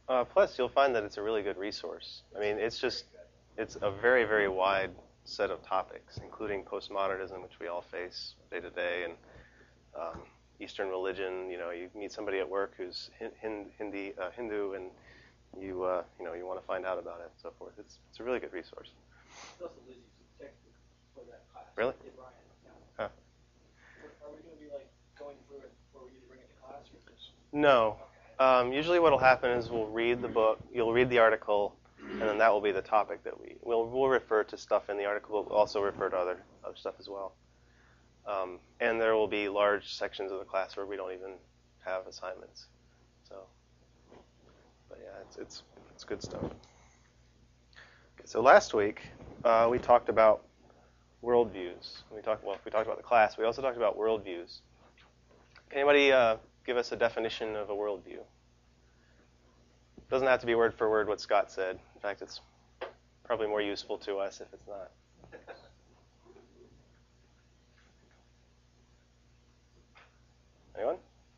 Plus, you'll find that it's a really good resource. I mean, it's a very, very wide set of topics, including postmodernism, which we all face day to day, and Eastern religion. You know, you meet somebody at work who's Hindu, and you want to find out about it and so forth. It's a really good resource. It's also Lizzie's textbook for that class. Really? Yeah, Brian. Yeah. Huh. Are we going to be like going through it, or we need to bring it to class, or just? No. Usually, what'll happen is we'll read the book. You'll read the article, and then that will be the topic that we'll refer to stuff in the article. We'll also refer to other stuff as well. And there will be large sections of the class where we don't even have assignments. So, but yeah, it's good stuff. Okay, so last week we talked about worldviews. We talked about the class. We also talked about worldviews. Can anybody give us a definition of a worldview? It doesn't have to be word for word what Scott said. In fact, it's probably more useful to us if it's not. Anyone?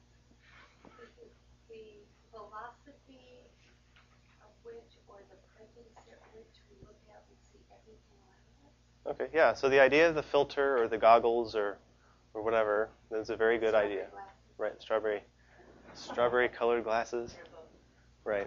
The philosophy of which, or the presence at which we look at, we see everything around us. Okay, yeah. So the idea of the filter or the goggles or whatever is a very good idea. Right, strawberry colored glasses. Right.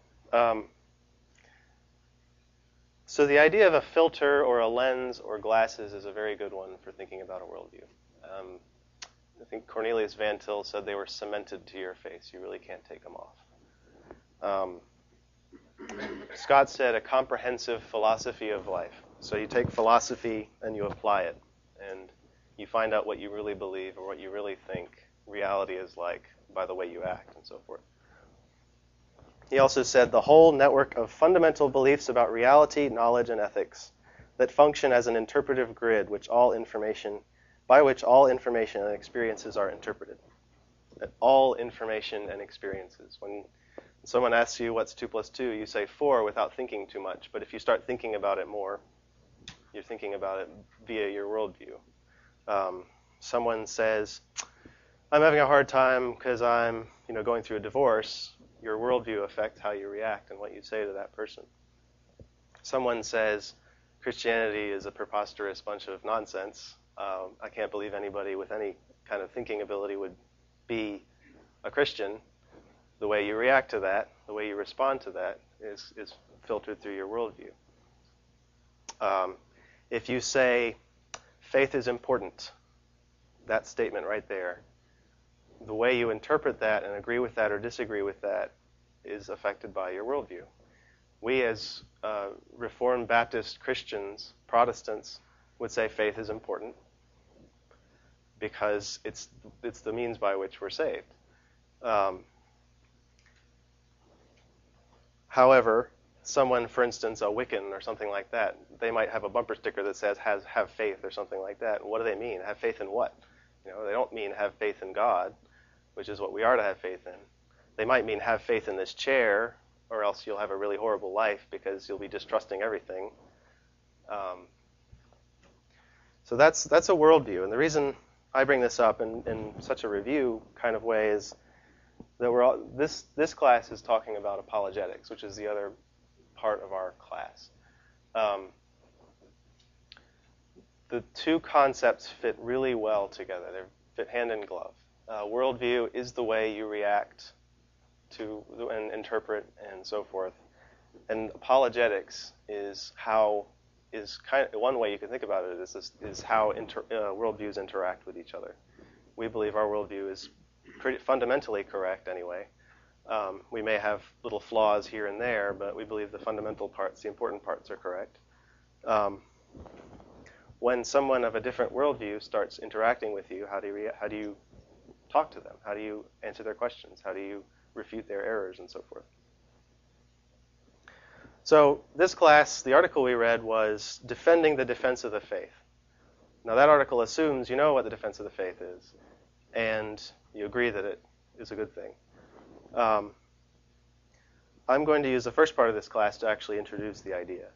So the idea of a filter or a lens or glasses is a very good one for thinking about a worldview. I think Cornelius Van Til said they were cemented to your face. You really can't take them off. Scott said a comprehensive philosophy of life. So you take philosophy and you apply it, and you find out what you really believe or what you really think reality is like by the way you act and so forth. He also said the whole network of fundamental beliefs about reality, knowledge, and ethics that function as an interpretive grid by which all information and experiences are interpreted. That all information and experiences. When someone asks you what's 2 plus 2, you say 4 without thinking too much. But if you start thinking about it more, you're thinking about it via your worldview. Someone says, I'm having a hard time because I'm going through a divorce. Your worldview affects how you react and what you say to that person. Someone says Christianity is a preposterous bunch of nonsense. I can't believe anybody with any kind of thinking ability would be a Christian. The way you react to that, the way you respond to that is filtered through your worldview. If you say faith is important, that statement right there, the way you interpret that and agree with that or disagree with that is affected by your worldview. We as Reformed Baptist Christians, Protestants, would say faith is important because it's the means by which we're saved. However, someone, for instance, a Wiccan or something like that, they might have a bumper sticker that says have faith or something like that. And what do they mean? Have faith in what? They don't mean have faith in God, which is what we are to have faith in. They might mean have faith in this chair, or else you'll have a really horrible life because you'll be distrusting everything. So that's a worldview. And the reason I bring this up in such a review kind of way is that this class is talking about apologetics, which is the other part of our class. The two concepts fit really well together. They fit hand in glove. Worldview is the way you react to and interpret and so forth. And apologetics is one way you can think about it is how worldviews interact with each other. We believe our worldview is pretty fundamentally correct anyway. We may have little flaws here and there, but we believe the fundamental parts, the important parts, are correct. When someone of a different worldview starts interacting with you, how do you talk to them? How do you answer their questions? How do you refute their errors and so forth? So this class, the article we read was Defending the Defense of the Faith. Now that article assumes you know what the defense of the faith is, and you agree that it is a good thing. I'm going to use the first part of this class to actually introduce the idea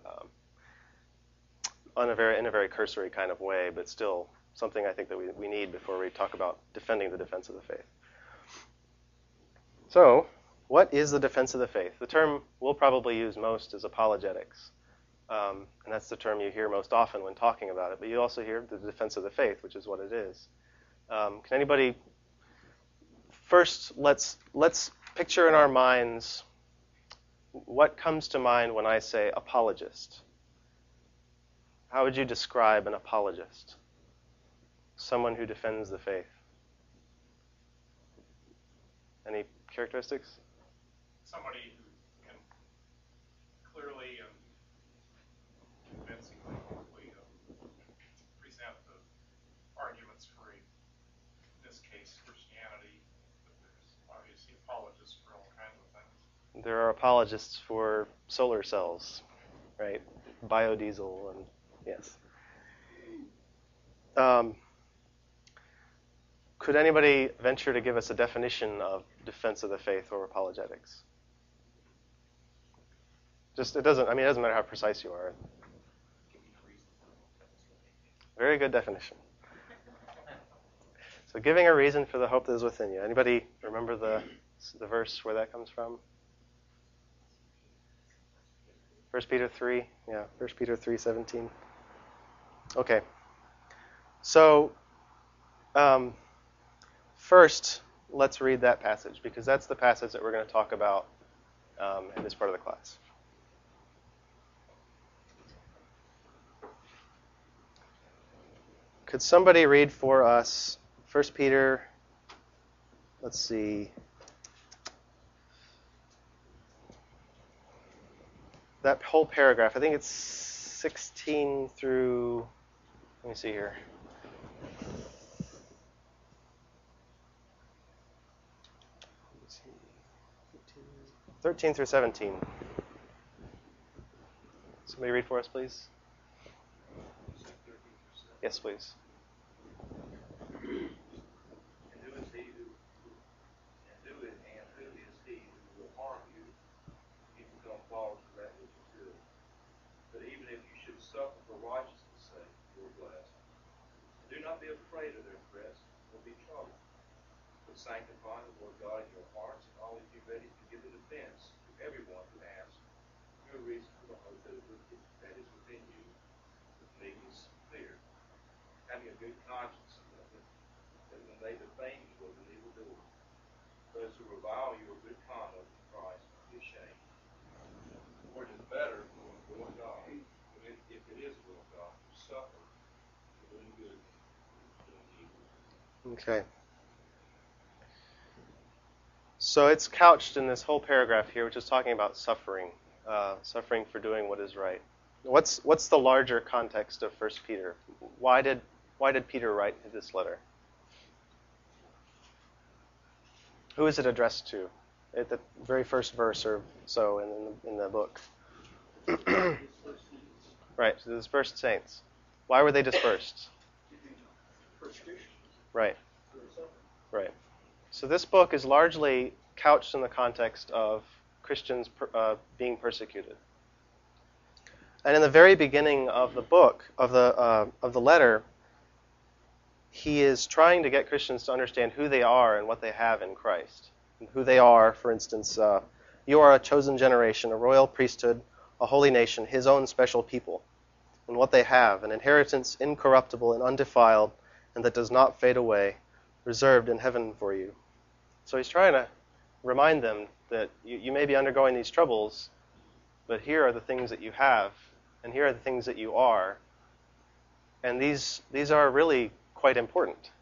in a very cursory kind of way, but still something I think that we need before we talk about defending the defense of the faith. So What is the defense of the faith? The term we'll probably use most is apologetics. And that's the term you hear most often when talking about it. But you also hear the defense of the faith, which is what it is. Can anybody... First, let's picture in our minds what comes to mind when I say apologist. How would you describe an apologist? Someone who defends the faith. Any characteristics? Somebody who can clearly and convincingly, hopefully, present the arguments for, in this case, Christianity. But there's obviously apologists for all kinds of things. There are apologists for solar cells, right? Biodiesel, and yes. Could anybody venture to give us a definition of defense of the faith or apologetics? It doesn't matter how precise you are. Very good definition. So giving a reason for the hope that is within you. Anybody remember the verse where that comes from? 1 Peter 3. Yeah, 1 Peter 3:17. Okay. So, first, let's read that passage, because that's the passage that we're going to talk about in this part of the class. Could somebody read for us 1 Peter, let's see, that whole paragraph. I think it's 16 through, let me see here. Let's see, 13 through 17. Somebody read for us, please. Yes, please. Suffer for righteousness' sake, you are blessed. Do not be afraid of their threats, or be troubled. But sanctify the Lord God in your hearts, and always be ready to give a defense to everyone who asks your reason for the hope that is within you, with meekness and fear, having a good conscience, that when they defame you of an evil doer, those who revile your good conduct in Christ will be ashamed. For it is better for the will of God, if it is the will of God, to suffer for doing good than doing evil. Okay. So it's couched in this whole paragraph here, which is talking about suffering, suffering for doing what is right. What's the larger context of 1 Peter? Why did Peter write this letter? Who is it addressed to? At the very first verse or so in the book. Right, to the dispersed saints. Why were they dispersed? Right. Right. So this book is largely couched in the context of Christians being persecuted. And in the very beginning of the book, of the letter, he is trying to get Christians to understand who they are and what they have in Christ. And who they are, for instance, you are a chosen generation, a royal priesthood, a holy nation, his own special people. And what they have, an inheritance incorruptible and undefiled, and that does not fade away, reserved in heaven for you. So he's trying to remind them that you may be undergoing these troubles, but here are the things that you have, and here are the things that you are. And these are really quite important.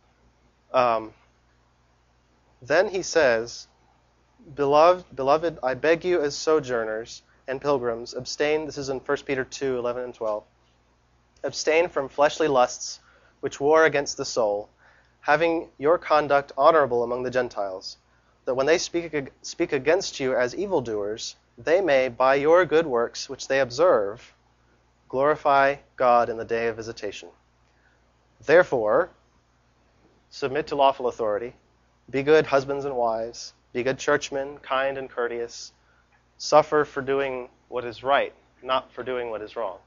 Then he says, Beloved, I beg you as sojourners and pilgrims, abstain, this is in 1 Peter 2, 11 and 12, abstain from fleshly lusts which war against the soul, having your conduct honorable among the Gentiles, that when they speak against you as evildoers, they may, by your good works which they observe, glorify God in the day of visitation. Therefore, submit to lawful authority, be good husbands and wives, be good churchmen, kind and courteous, suffer for doing what is right, not for doing what is wrong.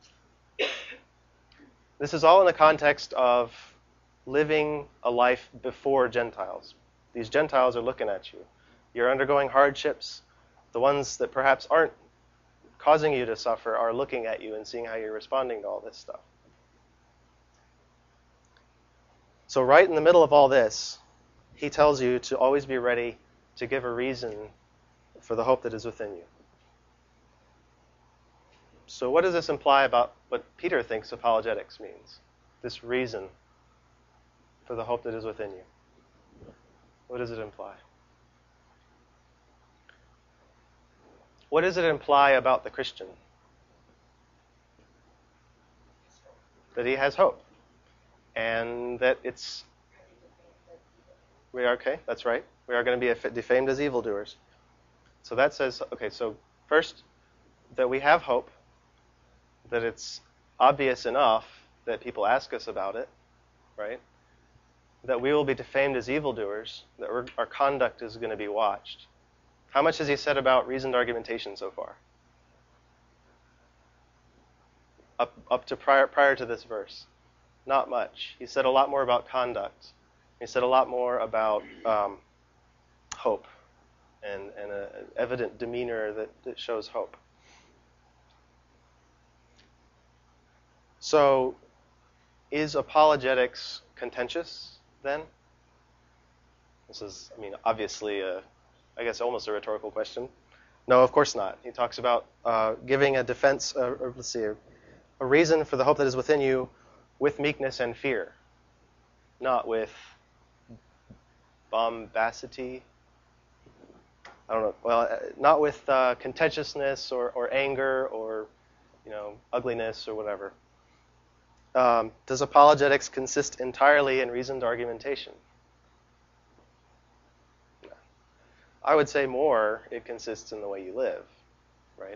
This is all in the context of living a life before Gentiles. These Gentiles are looking at you. You're undergoing hardships. The ones that perhaps aren't causing you to suffer are looking at you and seeing how you're responding to all this stuff. So right in the middle of all this, he tells you to always be ready to give a reason for the hope that is within you. So what does this imply about what Peter thinks apologetics means? This reason for the hope that is within you. What does it imply? What does it imply about the Christian? That he has hope. And that we are, okay, that's right. We are going to be defamed as evildoers. So that says, okay, so first, that we have hope, that it's obvious enough that people ask us about it, right? That we will be defamed as evildoers, that our conduct is going to be watched. How much has he said about reasoned argumentation so far? Up to prior to this verse? Not much. He said a lot more about conduct. He said a lot more about hope and an evident demeanor that shows hope. So, is apologetics contentious then? This is, obviously, I guess almost a rhetorical question. No, of course not. He talks about giving a defense, a reason for the hope that is within you with meekness and fear, not with bombacity. I don't know. Well, not with contentiousness or anger or, ugliness or whatever. Does apologetics consist entirely in reasoned argumentation? No. I would say more, it consists in the way you live, right?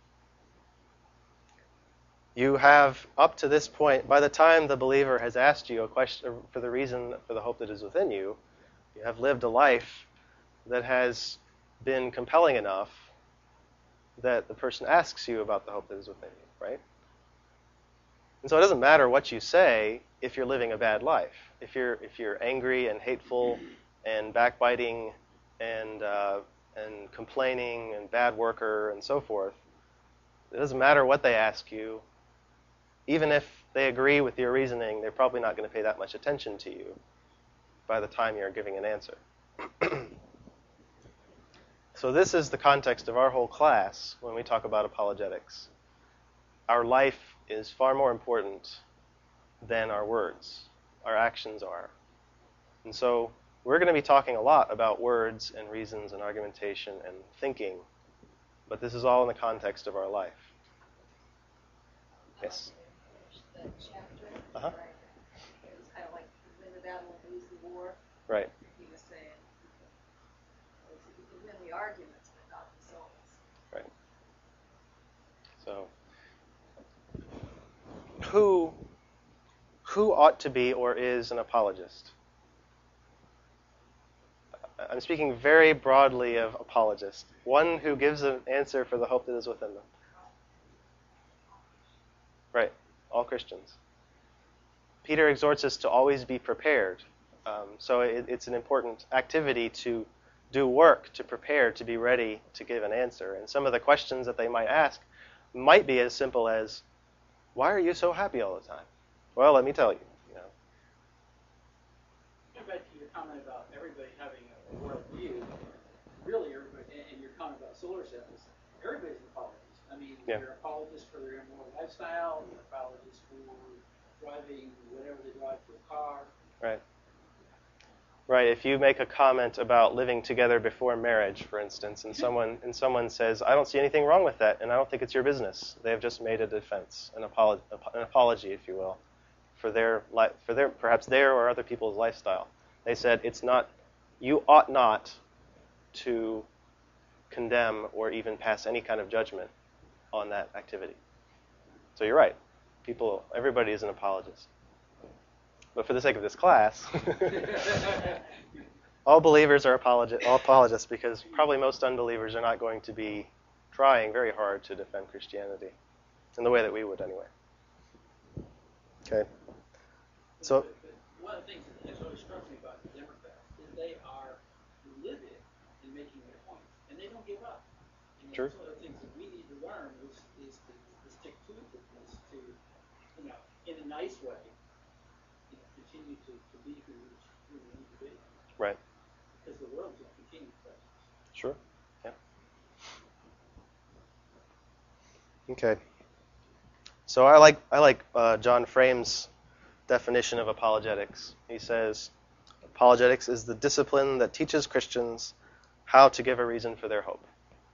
You have, up to this point, by the time the believer has asked you a question for the reason for the hope that is within you, you have lived a life that has been compelling enough that the person asks you about the hope that is within you, right? And so it doesn't matter what you say if you're living a bad life. If you're angry and hateful and backbiting and complaining and bad worker and so forth, it doesn't matter what they ask you. Even if they agree with your reasoning, they're probably not going to pay that much attention to you by the time you're giving an answer. So this is the context of our whole class when we talk about apologetics. Our life is far more important than our words. Our actions are. And so we're going to be talking a lot about words and reasons and argumentation and thinking, but this is all in the context of our life. Yes? The chapter, Uh-huh. right? It was kind of like win the battle and lose the war. Right. He was saying you can win the arguments, but not the souls. Right. So who ought to be or is an apologist? I'm speaking very broadly of apologist. One who gives an answer for the hope that is within them. Right. All Christians. Peter exhorts us to always be prepared. So it's an important activity to do work, to prepare, to be ready to give an answer. And some of the questions that they might ask might be as simple as, why are you so happy all the time? Well, let me tell you. Going back to your comment about everybody having a world view, really everybody, and your comment about solar systems, everybody's an apologist. Yeah. They're apologists for their immoral lifestyle, they're apologists for driving whatever they drive to a car. Right. Right. If you make a comment about living together before marriage, for instance, and someone says, I don't see anything wrong with that, and I don't think it's your business, they have just made a defense, an apology, if you will, for their perhaps their or other people's lifestyle. They said you ought not to condemn or even pass any kind of judgment on that activity. So you're right. Everybody is an apologist. But for the sake of this class, all believers are apologists because probably most unbelievers are not going to be trying very hard to defend Christianity in the way that we would anyway. Okay. So But one of the things that has always struck me about the Democrats is they are livid in making Sure. Some of the things that we need to learn is to stick to itness, to, in a nice way, continue to be who we need to be. Right. Because the world's going to continue to affect us. Sure. Yeah. Okay. So I like John Frame's definition of apologetics. He says, apologetics is the discipline that teaches Christians how to give a reason for their hope.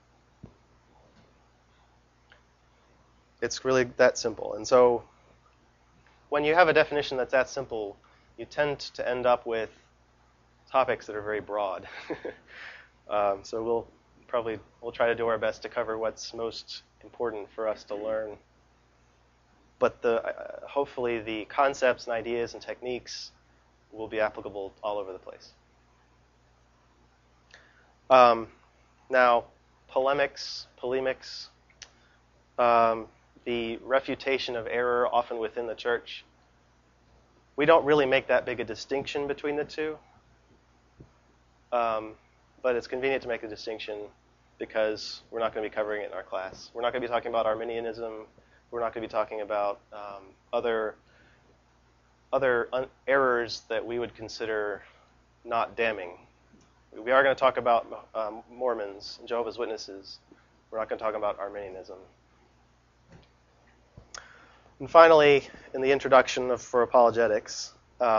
It's really that simple. And so when you have a definition that's that simple, you tend to end up with topics that are very broad. So we'll try to do our best to cover what's most important for us to learn. But hopefully the concepts and ideas and techniques will be applicable all over the place. Now, polemics, the refutation of error often within the church, we don't really make that big a distinction between the two. But it's convenient to make a distinction because we're not going to be covering it in our class. We're not going to be talking about Arminianism. We're not going to be talking about other errors that we would consider not damning. We are going to talk about Mormons and Jehovah's Witnesses. We're not going to talk about Arminianism. And finally, in the introduction for apologetics,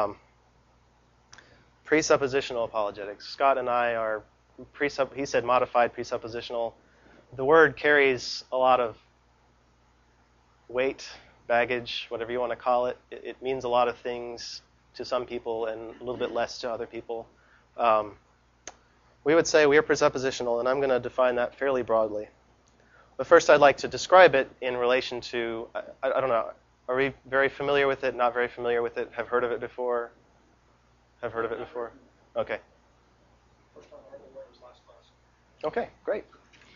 presuppositional apologetics. Scott and I are he said modified presuppositional. The word carries a lot of weight, baggage, whatever you want to call it. It means a lot of things to some people and a little bit less to other people. We would say we are presuppositional, and I'm going to define that fairly broadly. But first I'd like to describe it in relation to, I don't know, are we very familiar with it, not very familiar with it, have heard of it before? Have heard of it before? Okay. First time I heard the word was last class. Okay, great.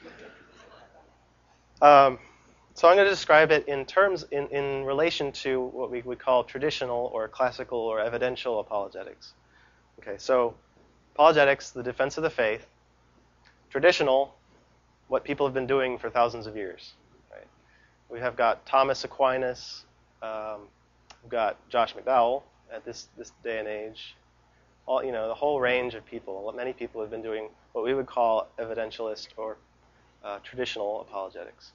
So I'm going to describe it in terms, in relation to what we would call traditional or classical or evidential apologetics. Okay, so apologetics, the defense of the faith. Traditional, what people have been doing for thousands of years. Right? We have got Thomas Aquinas, we've got Josh McDowell at this day and age. All, the whole range of people. Many people have been doing what we would call evidentialist or traditional apologetics.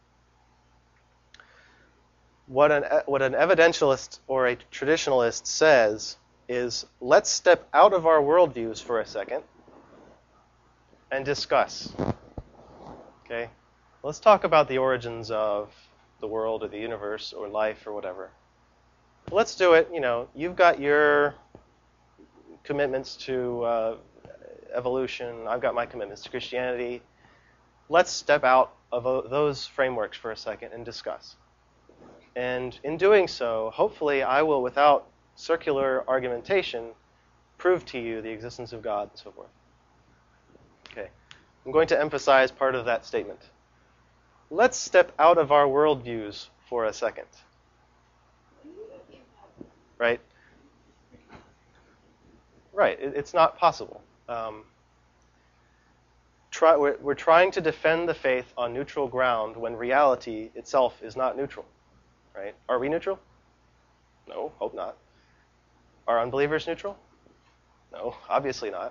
What an evidentialist or a traditionalist says is, let's step out of our worldviews for a second and discuss. Okay? Let's talk about the origins of the world or the universe or life or whatever. Let's do it, you've got your commitments to evolution. I've got my commitments to Christianity. Let's step out of those frameworks for a second and discuss. And in doing so, hopefully I will, without circular argumentation, prove to you the existence of God and so forth. Okay. I'm going to emphasize part of that statement. Let's step out of our worldviews for a second. Right? Right. It's not possible. We're trying to defend the faith on neutral ground when reality itself is not neutral. Right? Are we neutral? No, hope not. Are unbelievers neutral? No, obviously not.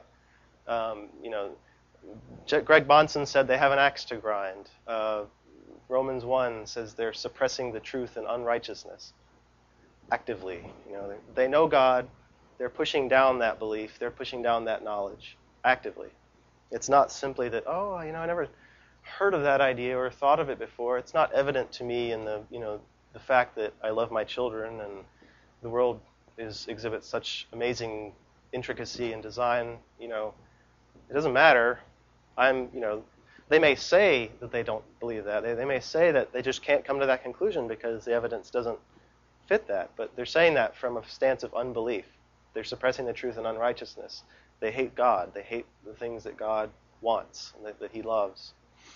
Greg Bahnsen said they have an axe to grind. Romans 1 says they're suppressing the truth in unrighteousness actively. They know God. They're pushing down that belief. They're pushing down that knowledge actively. It's not simply that, I never heard of that idea or thought of it before. It's not evident to me in the fact that I love my children and the world exhibits such amazing intricacy and design. It doesn't matter. They may say that they don't believe that. They may say that they just can't come to that conclusion because the evidence doesn't fit that. But they're saying that from a stance of unbelief. They're suppressing the truth in unrighteousness. They hate God. They hate the things that God wants and that He loves.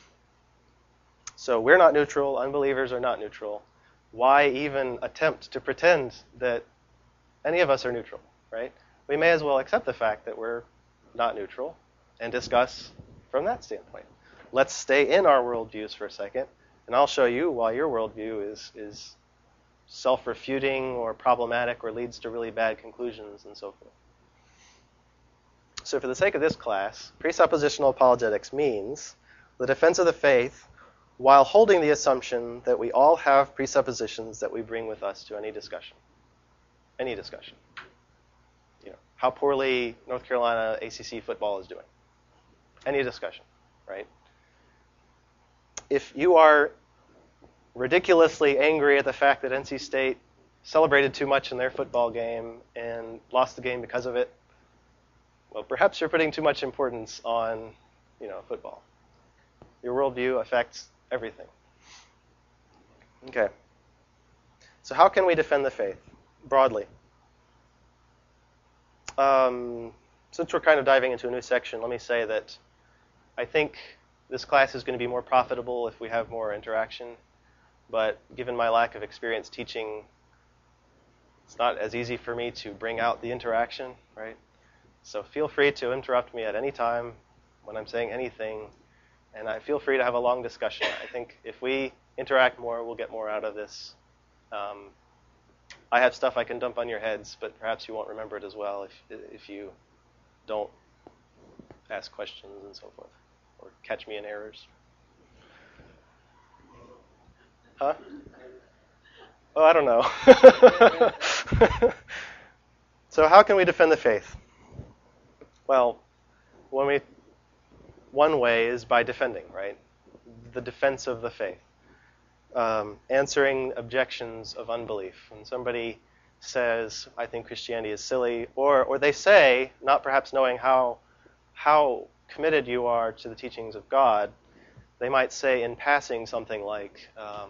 So we're not neutral. Unbelievers are not neutral. Why even attempt to pretend that any of us are neutral, right? We may as well accept the fact that we're not neutral and discuss from that standpoint. let's stay in our worldviews for a second, and I'll show you why your worldview is self-refuting or problematic or leads to really bad conclusions and so forth. So for the sake of this class, presuppositional apologetics means the defense of the faith while holding the assumption that we all have presuppositions that we bring with us to any discussion. Any discussion. You know, how poorly North Carolina ACC football is doing. Any discussion, right? If you are ridiculously angry at the fact that NC State celebrated too much in their football game and lost the game because of it, well, perhaps you're putting too much importance on, football. Your worldview affects everything. Okay. So how can we defend the faith broadly? Since we're kind of diving into a new section, let me say that I think this class is going to be more profitable if we have more interaction. But given my lack of experience teaching, it's not as easy for me to bring out the interaction, right? So feel free to interrupt me at any time when I'm saying anything, and I feel free to have a long discussion. I think if we interact more, we'll get more out of this. I have stuff I can dump on your heads, but perhaps you won't remember it as well if you don't ask questions and so forth, or catch me in errors. Huh? Oh, I don't know. So how can we defend the faith? Well, one way is by defending, right? The defense of the faith. Answering objections of unbelief. When somebody says, I think Christianity is silly, or they say, not perhaps knowing how committed you are to the teachings of God, they might say in passing something like,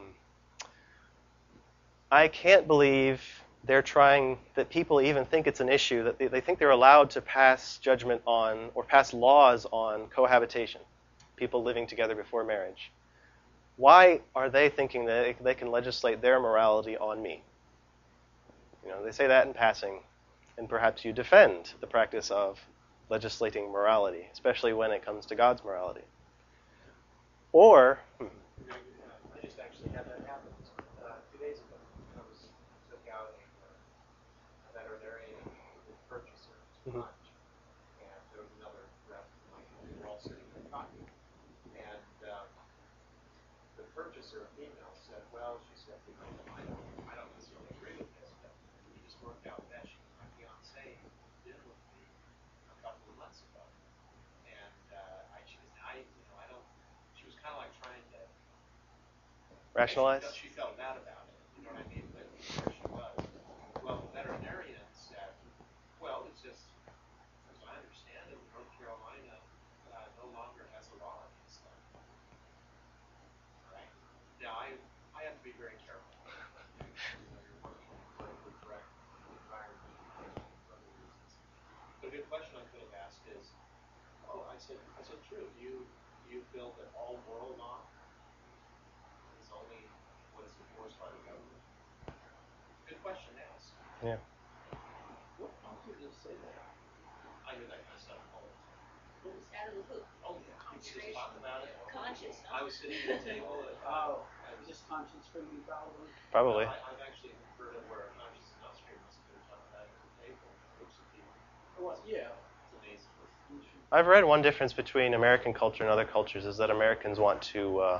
I can't believe they're trying, that people even think it's an issue, that they think they're allowed to pass judgment on or pass laws on cohabitation, people living together before marriage. Why are they thinking that they can legislate their morality on me? They say that in passing, and perhaps you defend the practice of legislating morality, especially when it comes to God's morality. Or, I just actually had that happen 2 days ago. I took out a veterinarian purchaser to lunch, and there was another rep. We were all sitting there talking, and the purchaser, a female, said, "Well, she said, I don't necessarily agree with this, but it just worked out that my fiance did with me a couple of months ago, and I don't." She was kind of like trying to rationalize? She felt bad about it. You know what I mean? But there she was. Well, the veterinarian said, "Well, it's just, as I understand it, North Carolina no longer has a law against that." All right. Now, I have to be very careful. You're working in a politically correct environment for other reasons. But a good question I could have asked is, I said, true. Do you feel that all moral law is only what is enforced by the government? Good question to ask. Yeah. What prompted you to say that? I hear that kind of stuff all the time. It was out of the blue. Oh, yeah. People just talk about it. Conscious. I was sitting at the table. Oh, just conscience screaming probably. Probably. I've actually heard of where a conscience is not screaming, they're talking about it at the table. Groups of people. Well, yeah. It's amazing. I've read one difference between American culture and other cultures is that Americans want to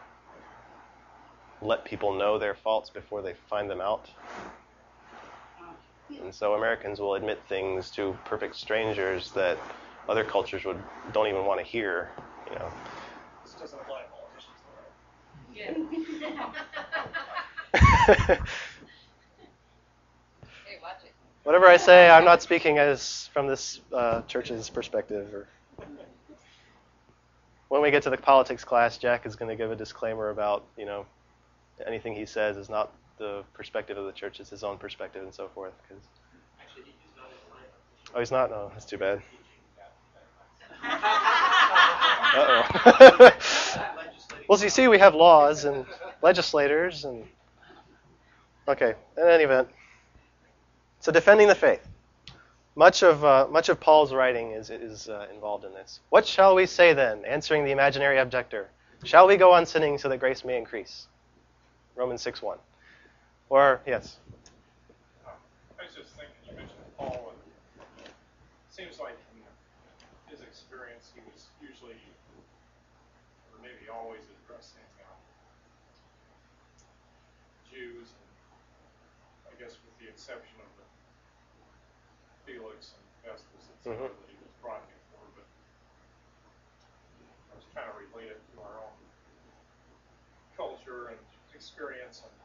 let people know their faults before they find them out. And so Americans will admit things to perfect strangers that other cultures don't even want to hear. This doesn't apply to politicians, though, right? Yeah. Hey, watch it. Whatever I say, I'm not speaking as from this church's perspective. When we get to the politics class, Jack is going to give a disclaimer about, anything he says is not the perspective of the church, it's his own perspective and so forth. Actually, he's not in line. Oh, he's not? No, that's too bad. Uh-oh. Well, so you see, we have laws and legislators and... Okay, in any event. So defending the faith. Much of Paul's writing is involved in this. What shall we say then, answering the imaginary objector? Shall we go on sinning so that grace may increase? Romans 6:1. Or, yes. I was just thinking, you mentioned Paul, and it seems like in his experience, he was usually, or maybe always, addressing Jews, and I guess with the exception of the Felix and Festus, etc., that he was brought before, but I was trying to relate it to our own culture and experience, and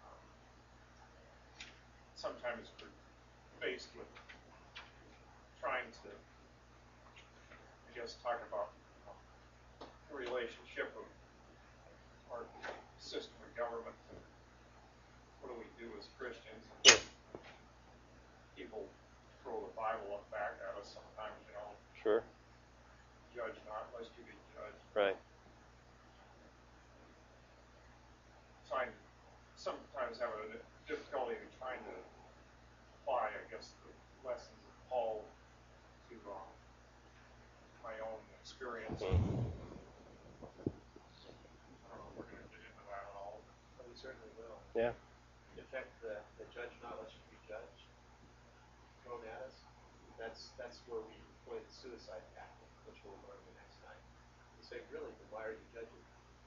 sometimes we're faced with trying to, I guess, talk about the relationship of our system of government to what do we do as Christians. And people throw the Bible up back at us sometimes, Sure. Judge not, lest you be judged. Right. Sometimes have a difficulty in trying to apply, I guess, the lessons of Paul to my own experience. I don't know if we're going to get into that at all. But we certainly will. Yeah. In fact, the judge not lest you be judged thrown at us, that's where we employ the suicide tactic, which we'll learn the next time. We say, really, then why are you judging?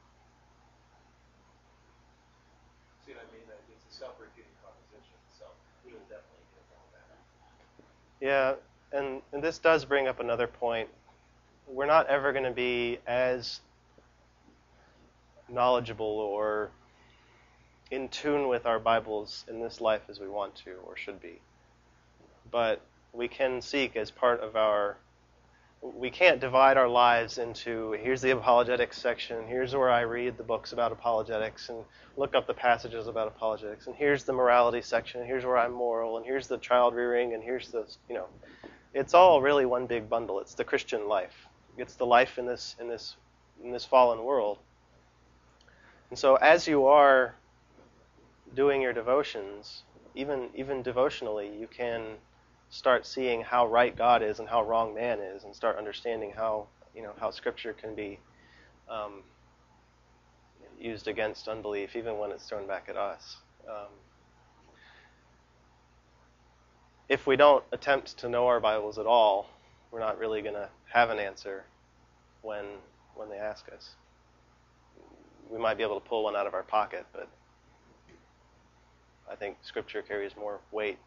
See what I mean? It's a self-repeating proposition, so we will definitely get all that. Yeah, and this does bring up another point. We're not ever going to be as knowledgeable or in tune with our Bibles in this life as we want to or should be. But we can seek as part of we can't divide our lives into, here's the apologetics section, here's where I read the books about apologetics and look up the passages about apologetics, and here's the morality section, and here's where I'm moral, and here's the child rearing, and here's the, it's all really one big bundle. It's the Christian life. It's the life in this fallen world. And so as you are doing your devotions, even devotionally, you can start seeing how right God is and how wrong man is, and start understanding how Scripture can be used against unbelief, even when it's thrown back at us. If we don't attempt to know our Bibles at all, we're not really going to have an answer when they ask us. We might be able to pull one out of our pocket, but I think Scripture carries more weight.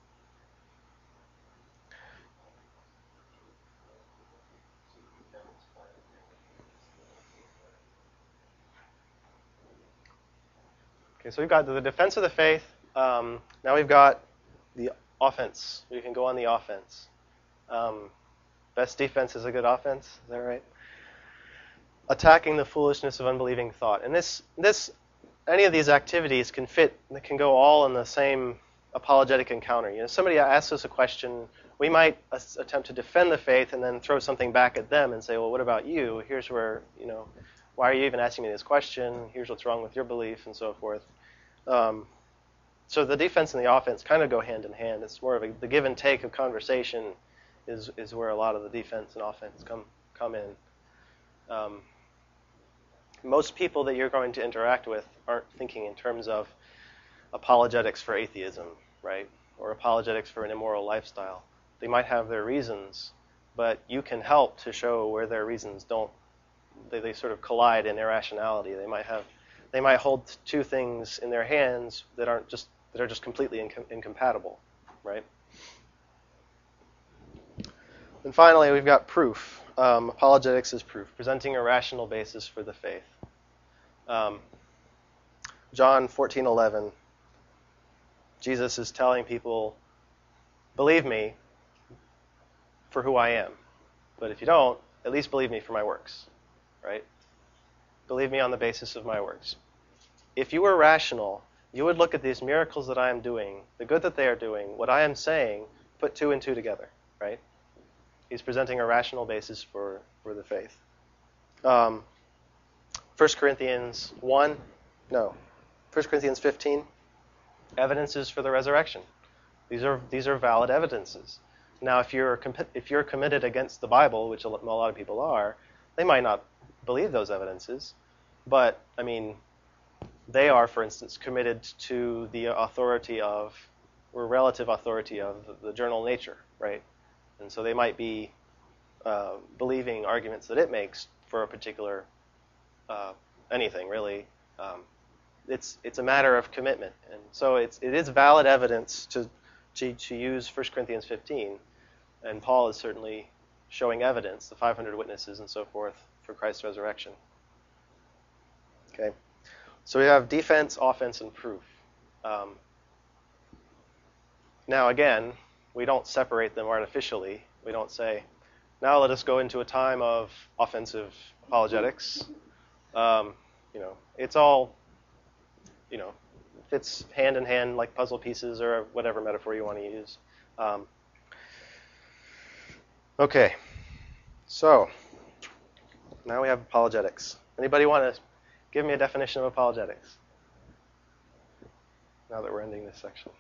Okay, so we've got the defense of the faith. Now we've got the offense. We can go on the offense. Best defense is a good offense. Is that right? Attacking the foolishness of unbelieving thought. And any of these activities can go all in the same apologetic encounter. Somebody asks us a question, we might attempt to defend the faith and then throw something back at them and say, well, what about you? Here's where, why are you even asking me this question? Here's what's wrong with your belief, and so forth. So the defense and the offense kind of go hand in hand. It's more of the give and take of conversation is where a lot of the defense and offense come in. Most people that you're going to interact with aren't thinking in terms of apologetics for atheism, right? Or apologetics for an immoral lifestyle. They might have their reasons, but you can help to show where their reasons they sort of collide in irrationality. They might hold two things in their hands that are just completely incompatible, right? And finally, we've got proof. Apologetics is proof, presenting a rational basis for the faith. John 14:11. Jesus is telling people, believe me for who I am. But if you don't, at least believe me for my works. Right? Believe me on the basis of my works. If you were rational, you would look at these miracles that I am doing, the good that they are doing, what I am saying, put two and two together. Right? He's presenting a rational basis for the faith. 1 Corinthians 15, evidences for the resurrection. These are valid evidences. Now, if you're committed against the Bible, which a lot of people are, they might not believe those evidences, but I mean, they are, for instance, committed to the authority of, or relative authority of the journal Nature, right? And so they might be believing arguments that it makes for a particular anything, really. It's a matter of commitment, and so it is valid evidence to use 1 Corinthians 15, and Paul is certainly showing evidence, the 500 witnesses and so forth, for Christ's resurrection. Okay, so we have defense, offense, and proof. Now again, we don't separate them artificially. We don't say, now let us go into a time of offensive apologetics. It's all, fits hand in hand like puzzle pieces or whatever metaphor you want to use. Okay, so now we have apologetics. Anybody want to give me a definition of apologetics? Now that we're ending this section.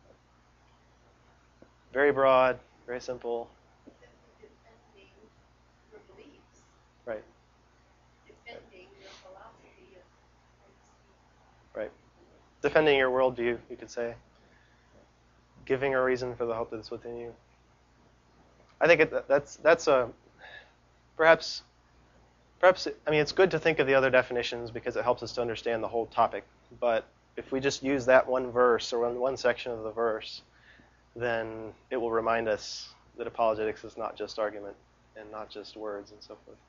Very broad, very simple. Defending your beliefs. Right. Defending your philosophy of Right. Defending your worldview, you could say. Giving a reason for the hope that's within you. I think that's a perhaps. I mean, it's good to think of the other definitions because it helps us to understand the whole topic. But if we just use that one verse or one section of the verse, then it will remind us that apologetics is not just argument and not just words and so forth.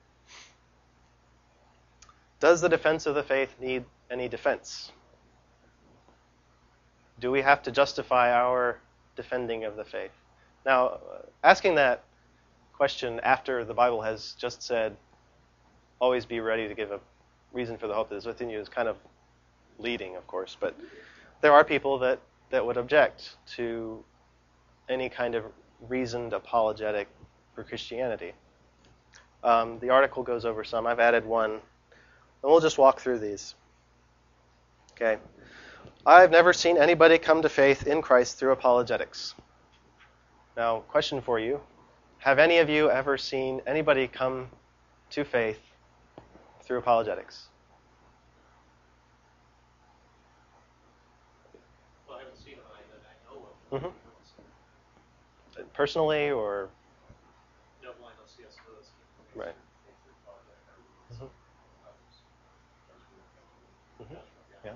Does the defense of the faith need any defense? Do we have to justify our defending of the faith? Now, asking that question after the Bible has just said, always be ready to give a reason for the hope that is within you is kind of leading, of course. But there are people that would object to any kind of reasoned apologetic for Christianity. The article goes over some. I've added one. And we'll just walk through these. Okay. I've never seen anybody come to faith in Christ through apologetics. Now, question for you. Have any of you ever seen anybody come to faith through apologetics? Well, I haven't seen any that I know of. Mm-hmm. Personally or? No, I know C.S. Lewis. Right. Mm-hmm. Mm-hmm. Yeah.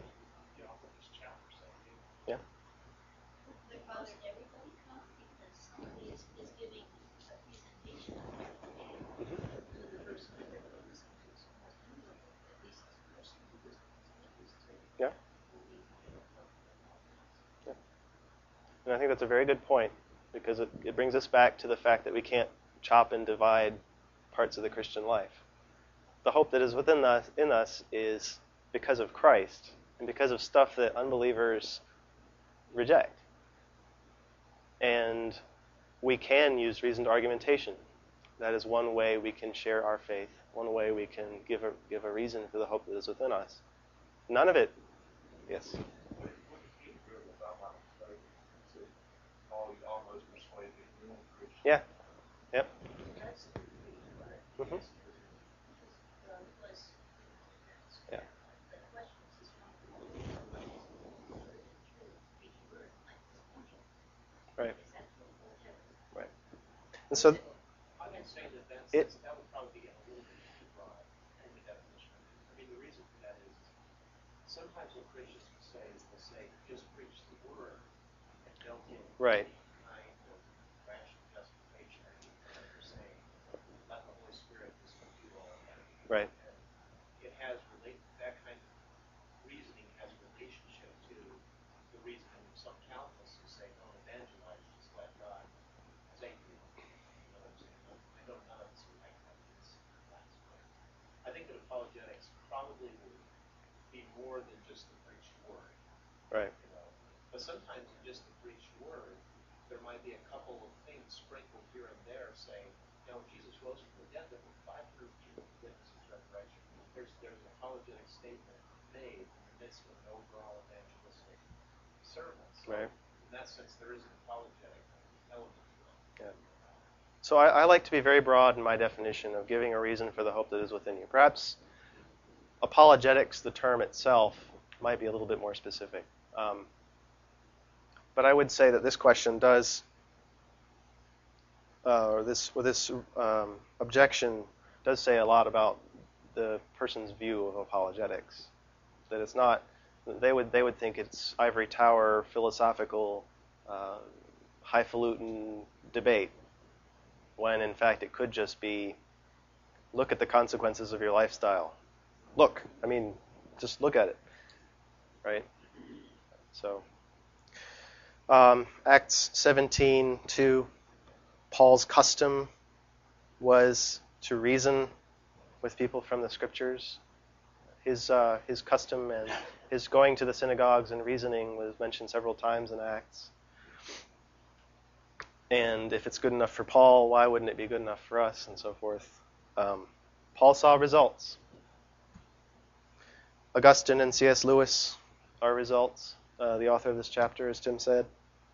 Yeah. But Father, everybody comes because somebody is giving a presentation of their faith to the person that they're focusing on. So most anybody, at least as a person who is witness to, Yeah. will be Yeah. And I think that's a very good point because it brings us back to the fact that we can't chop and divide parts of the Christian life. The hope that is within us, in us, is because of Christ and because of stuff that unbelievers reject. And we can use reasoned argumentation. That is one way we can share our faith. One way we can give a reason for the hope that is within us. None of it. Yes. Yeah. Yep. Mm-hmm. Yeah. Right. Right. And so I would say that that would probably be a little bit too broad in the definition. I mean, the reason for that is sometimes what Christians will say is they'll say, just preach the word and don't give right. any kind of rational justification or anything that they're saying. Let the Holy Spirit just do all of that. Right. And it has that kind of reasoning has relationship to the reasoning of some Calvinists who say, don't evangelize, just let God save you. You know what I'm saying? I know none of us are like that in this class, but I think that apologetics probably would be more than just the preached word. Right. You know, but sometimes in just the preached word, there might be a couple of things sprinkled here and there saying, you know, Jesus rose from the dead, there were 500 people who witnessed his resurrection. There's an apologetic statement made in the midst of an overall evangelistic sermon. So Right. in that sense, there is an apologetic element to it. Yeah. So I like to be very broad in my definition of giving a reason for the hope that is within you. Perhaps apologetics, the term itself, might be a little bit more specific. But I would say that this question does, or this objection does say a lot about the person's view of apologetics. That it's not, they would think it's ivory tower, philosophical, highfalutin debate, when in fact it could just be, look at the consequences of your lifestyle. Look, I mean, just look at it, right? So, Acts 17:2, Paul's custom was to reason with people from the Scriptures. His custom and his going to the synagogues and reasoning was mentioned several times in Acts. And if it's good enough for Paul, why wouldn't it be good enough for us, and so forth? Paul saw results. Augustine and C.S. Lewis are results, the author of this chapter, as Tim said.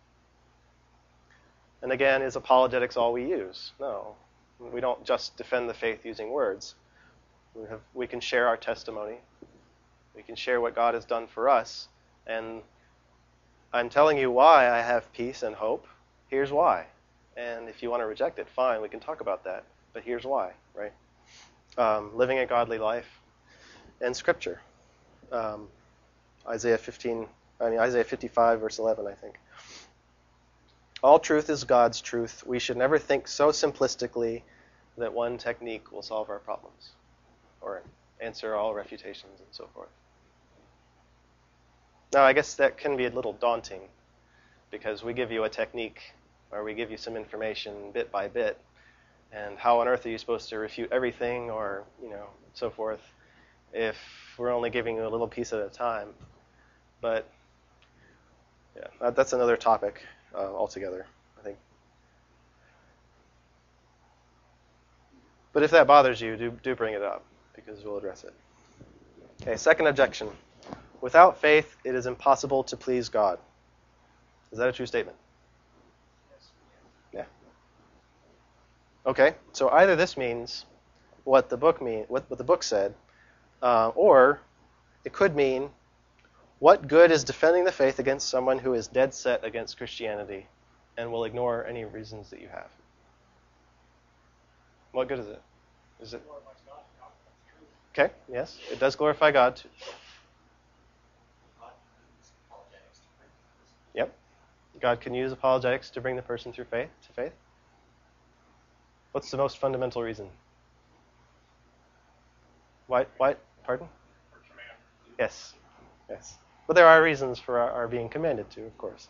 And again, is apologetics all we use? No. We don't just defend the faith using words. We can share our testimony. We can share what God has done for us. And I'm telling you why I have peace and hope. Here's why. And if you want to reject it, fine, we can talk about that. But here's why, right? Living a godly life and Scripture. Isaiah 55, verse 11, I think. All truth is God's truth. We should never think so simplistically that one technique will solve our problems or answer all refutations and so forth. Now, I guess that can be a little daunting because we give you a technique or we give you some information bit by bit, and how on earth are you supposed to refute everything or, so forth if we're only giving you a little piece at a time. But, yeah, that's another topic altogether, I think. But if that bothers you, do bring it up, because we'll address it. Okay, second objection. Without faith, it is impossible to please God. Is that a true statement? Yeah. Okay, so either this means what the book said, or it could mean what good is defending the faith against someone who is dead set against Christianity and will ignore any reasons that you have? What good is it? Is it? Okay, yes, it does glorify God. Yep. God can use apologetics to bring the person through faith to faith. What's the most fundamental reason? Why? Pardon? Yes. Yes. But there are reasons for our being commanded to, of course.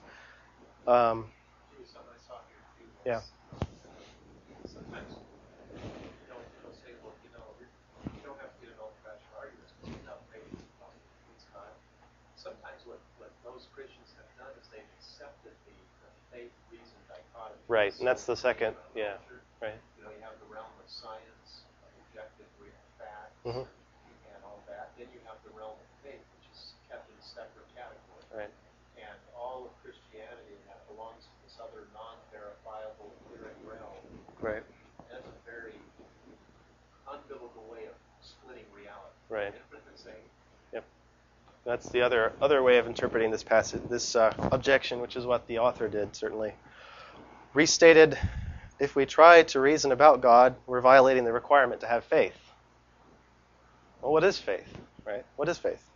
Yeah. Sometimes they'll say, well, you don't have to get an old-fashioned argument without faith. It's God. Sometimes what those Christians have done is they've accepted the faith-reason dichotomy. Right, and that's the second, yeah. Right. You have the realm of science, objective facts, Mm-hmm. and all that. Then you have the realm of faith, which is kept in a separate category. Right. And all of Christianity that belongs to this other non-verifiable, etheric realm. Right. That's a very unbiblical way of splitting reality. Right. Saying, Yep. That's the other way of interpreting this passage, this objection, which is what the author did, certainly. Restated, if we try to reason about God, we're violating the requirement to have faith. Well, what is faith, right? What is faith?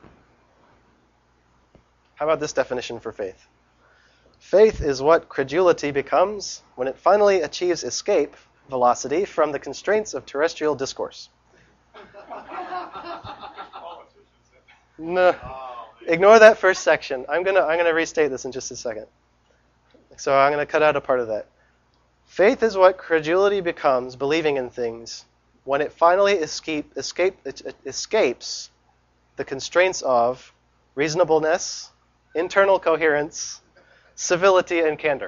How about this definition for faith? Faith is what credulity becomes when it finally achieves escape velocity from the constraints of terrestrial discourse. No, ignore that first section. I'm gonna restate this in just a second. So I'm gonna cut out a part of that. Faith is what credulity becomes, believing in things, when it finally escapes the constraints of reasonableness, internal coherence, civility, and candor.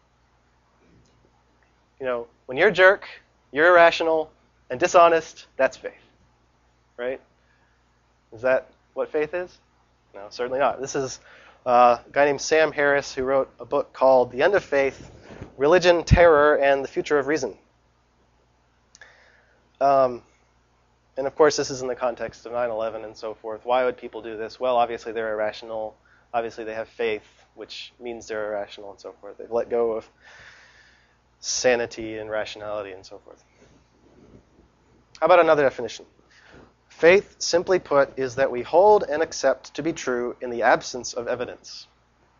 When you're a jerk, you're irrational, and dishonest, that's faith. Right? Is that what faith is? No, certainly not. This is a guy named Sam Harris who wrote a book called The End of Faith, religion, terror, and the future of reason. And of course, this is in the context of 9/11 and so forth. Why would people do this? Well, obviously they're irrational. Obviously they have faith, which means they're irrational and so forth. They've let go of sanity and rationality and so forth. How about another definition? Faith, simply put, is that we hold and accept to be true in the absence of evidence.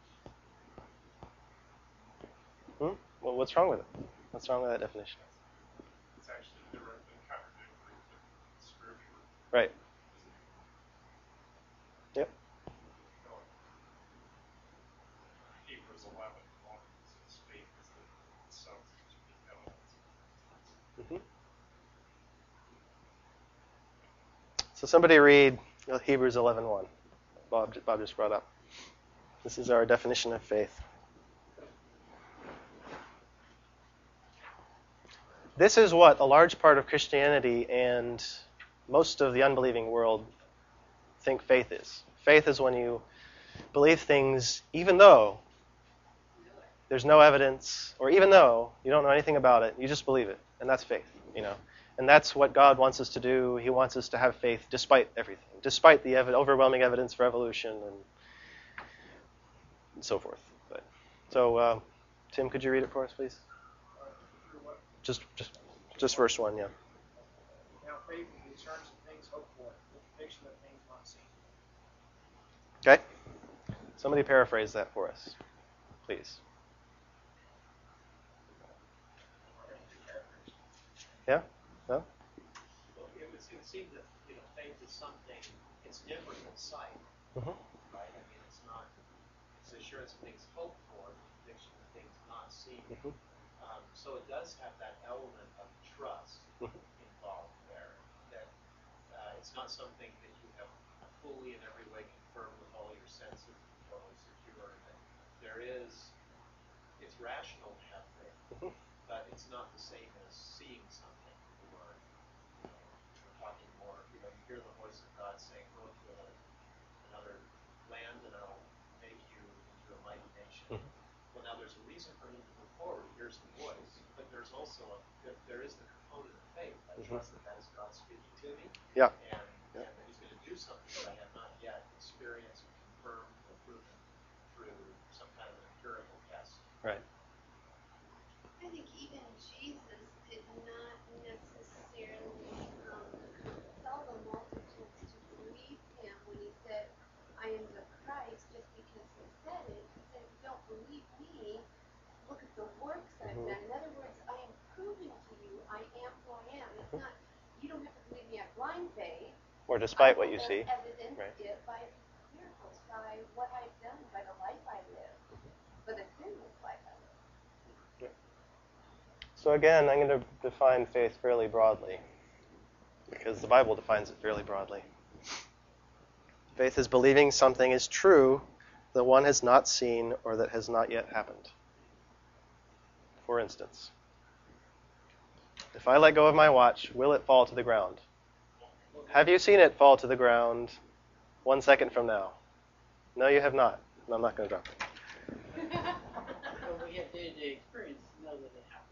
Well, what's wrong with it? What's wrong with that definition? It's actually directly contradictory to Scripture. Right. Yep. Hebrews 11:1 says faith is the substance of the evidence. Mm-hmm. So somebody read Hebrews 11:1. Bob just brought up. This is our definition of faith. This is what a large part of Christianity and most of the unbelieving world think faith is. Faith is when you believe things even though there's no evidence, or even though you don't know anything about it, you just believe it, and that's faith, And that's what God wants us to do. He wants us to have faith despite everything, despite the overwhelming evidence for evolution and so forth. So, Tim, could you read it for us, please? Just verse 1, yeah. Now faith is the assurance of things hoped for, the conviction of things not seen. Okay. Somebody paraphrase that for us, please. Yeah? No? Well, it would seem that faith is something. It's different than sight, Mm-hmm. right? I mean, it's not. It's assurance of things hoped for, the conviction of things not seen. Mm-hmm. So it does have that element of trust Mm-hmm. involved there. That it's not something that you have fully in every way confirmed with all your senses and totally secure. That there is. It's rational to have faith, Mm-hmm. but it's not the same as seeing something. Or we're talking more. You hear the voice of God saying, "Go to another land, and I'll make you into a mighty nation." Mm-hmm. Well, now there's a reason for him to move forward. Here's the voice, but there's also there is the component of faith. I trust that is God speaking to me, Yeah. and that He's going to do something that I have not yet experienced, confirmed, or proven through some kind of an empirical test. Right. I think even Jesus did not necessarily compel the multitudes to believe him when he said, "I am the Christ," just because he said it. He said, "If you don't believe me, look at the works I've Mm-hmm. done." In other words, I am proving to you I am who I am. It's not, you don't have to believe me at blind faith. Or despite what you see. Evidence Right. it by miracles, by what I've done, by the life I live, by the sinless life I live. So again, I'm going to define faith fairly broadly, because the Bible defines it fairly broadly. Faith is believing something is true that one has not seen or that has not yet happened. For instance, if I let go of my watch, will it fall to the ground? Have you seen it fall to the ground 1 second from now? No, you have not. And I'm not going to drop it. So we have day-to-day experience to know that it happens.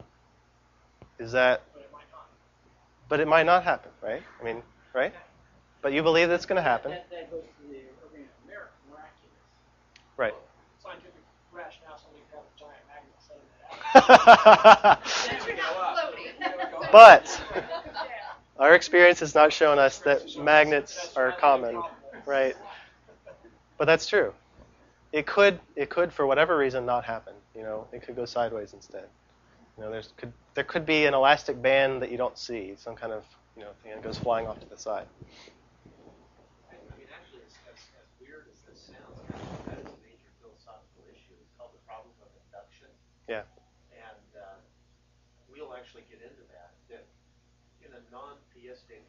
Yeah. Is that... But it might not. But it might not happen, right? I mean, right? But you believe that's going to happen. That goes to the arena of miraculous. Right. Scientific rationale, somebody grab a giant magnet, setting it out. But you're not floating. But our experience has not shown us that magnets are common, right? But that's true. It could, for whatever reason, not happen. It could go sideways instead. There could be an elastic band that you don't see, some kind of thing that goes flying off to the side. I mean, actually, as weird as this sounds, that is a major philosophical issue. It's called the problem of induction. Yeah. And we'll actually get into that. That in non-theistic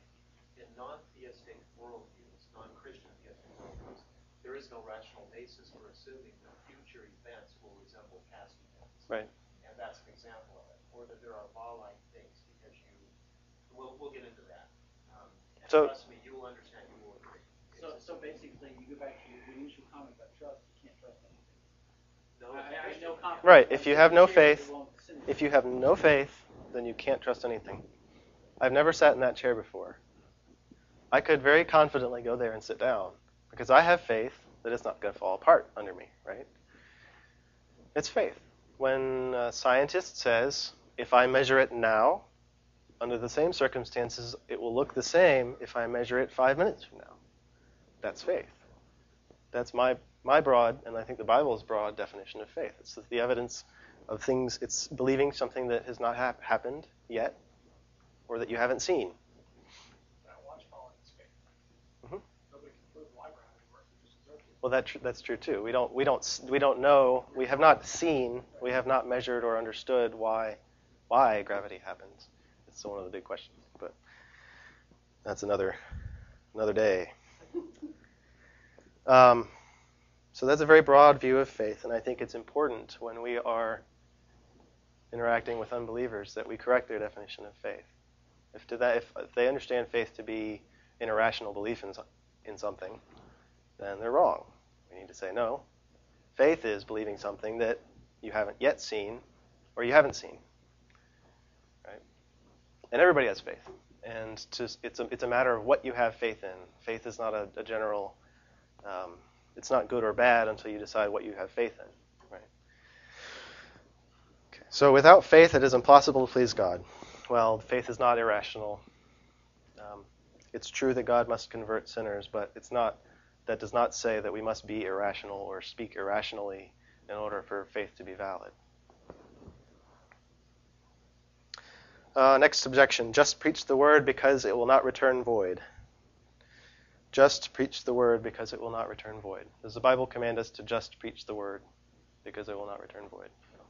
worldviews, non-Christian theistic worldviews, there is no rational basis for assuming that future events will resemble past events. Right. And that's an example of it. Or that there are law-like things because we'll get into that. So, trust me, you will understand. You will agree. So basically, you go back to your initial comment about trust. You can't trust anything. I have no confidence. Right. If you have no The chair is faith, the wrong vicinity. if you have no faith, then you can't trust anything. I've never sat in that chair before. I could very confidently go there and sit down because I have faith that it's not going to fall apart under me, right? It's faith. When a scientist says, if I measure it now, under the same circumstances, it will look the same if I measure it 5 minutes from now. That's faith. That's my broad, and I think the Bible's broad definition of faith. It's the evidence of things, it's believing something that has not happened yet, or that you haven't seen. Nobody can prove why gravity works. It just observes it. Well, that's true too. We don't know. We have not seen. We have not measured or understood why gravity happens. It's one of the big questions, but that's another day. So that's a very broad view of faith, and I think it's important when we are interacting with unbelievers that we correct their definition of faith. If they understand faith to be an irrational belief in something, then they're wrong. We need to say, no, faith is believing something that you haven't yet seen or you haven't seen. Right? And everybody has faith. And it's a matter of what you have faith in. Faith is not a general, it's not good or bad until you decide what you have faith in. Right? Okay. So without faith, it is impossible to please God. Well, faith is not irrational. It's true that God must convert sinners, but that does not say that we must be irrational or speak irrationally in order for faith to be valid. Next objection, just preach the word because it will not return void. Just preach the word because it will not return void. Does the Bible command us to just preach the word because it will not return void?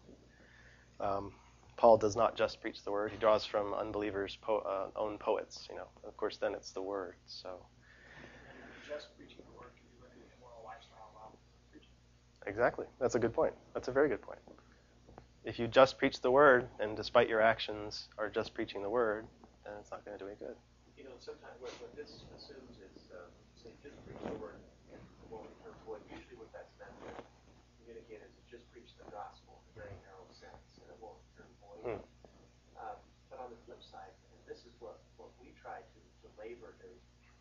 Paul does not just preach the word. He draws from unbelievers' own poets. Of course, then it's the word. So Just preaching the word can be living an immoral lifestyle while preaching. exactly, that's a good point. That's a very good point. If you just preach the word, and despite your actions are just preaching the word, then it's not going to do any good. Sometimes what this assumes is, say, just preach the word and it won't return void. Usually what that's meant to communicate is to just preach the gospel in a very narrow sense, and it won't return void. But on the flip side, and this is what we try to labor to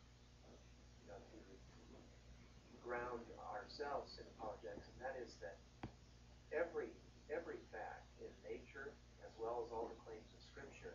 ground ourselves in apologetics, and that is that every fact in nature, as well as all the claims of Scripture,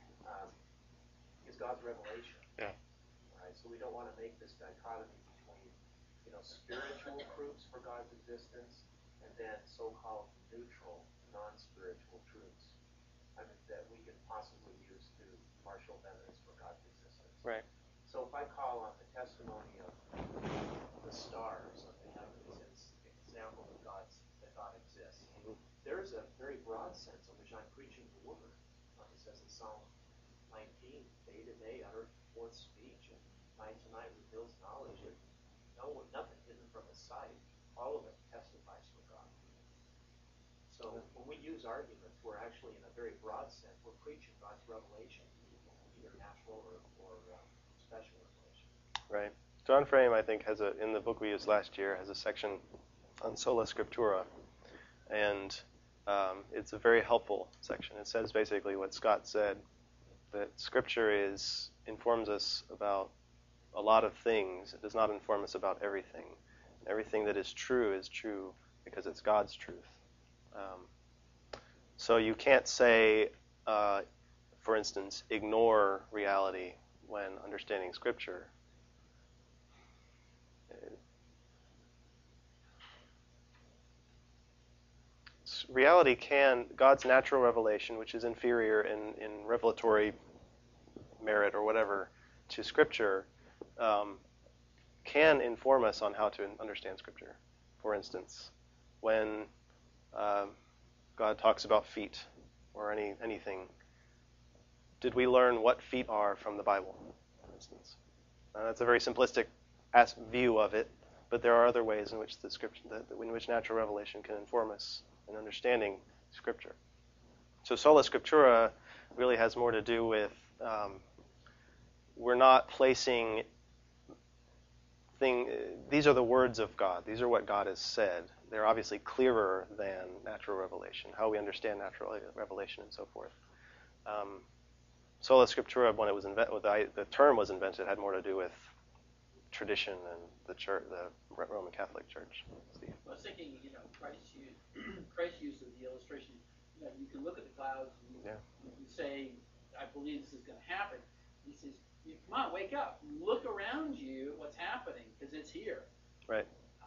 is God's revelation. Yeah. Right? So we don't want to make this dichotomy between, spiritual proofs for God's existence and then so-called neutral, non-spiritual truths that we can possibly use to marshal evidence for God's existence. Right. So if I call on the testimony of the stars of the heavens as an example of that God exists, there's a very broad sense in which I'm preaching the word. It says in Psalm 19, day to day uttered forth speech, and night to night reveals knowledge. Nothing hidden from his sight. All of it testifies for God. So when we use arguments, we're actually, in a very broad sense, we're preaching God's revelation, either natural or special revelation. Right. John Frame, I think, in the book we used last year, has a section on sola scriptura, and it's a very helpful section. It says basically what Scott said, that Scripture informs us about a lot of things. It does not inform us about everything. Everything that is true because it's God's truth. So you can't say, for instance, ignore reality when understanding Scripture. Reality God's natural revelation, which is inferior in revelatory merit or whatever to Scripture, can inform us on how to understand Scripture. For instance, when God talks about feet or anything, did we learn what feet are from the Bible, for instance? That's a very simplistic view of it, but there are other ways in which the Scripture, in which natural revelation can inform us in understanding Scripture. So sola scriptura really has more to do with we're not placing these are the words of God. These are what God has said. They're obviously clearer than natural revelation, how we understand natural revelation and so forth. Sola Scriptura, when it was the term was invented, had more to do with tradition and the church, the Roman Catholic Church. Steve. I was thinking, Christ used the illustration. You can look at the clouds and you say, "I believe this is going to happen." He says, "Come on, wake up! Look around you, what's happening, because it's here." Right.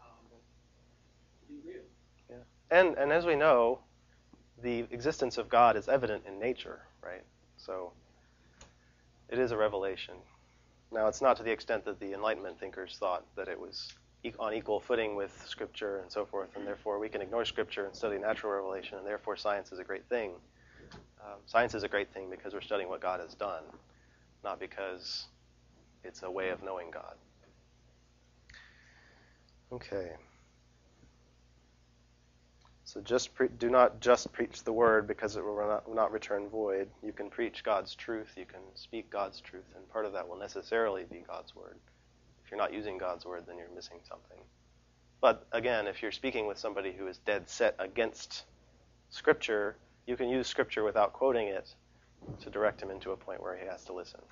Be real. Yeah. And as we know, the existence of God is evident in nature, right? So it is a revelation. Now, it's not to the extent that the Enlightenment thinkers thought that it was on equal footing with Scripture and so forth, and therefore we can ignore Scripture and study natural revelation, and therefore science is a great thing. Science is a great thing because we're studying what God has done, not because it's a way of knowing God. Okay. So do not just preach the word because it will not return void. You can preach God's truth. You can speak God's truth, and part of that will necessarily be God's word. If you're not using God's word, then you're missing something. But again, if you're speaking with somebody who is dead set against Scripture, you can use Scripture without quoting it to direct him into a point where he has to listen.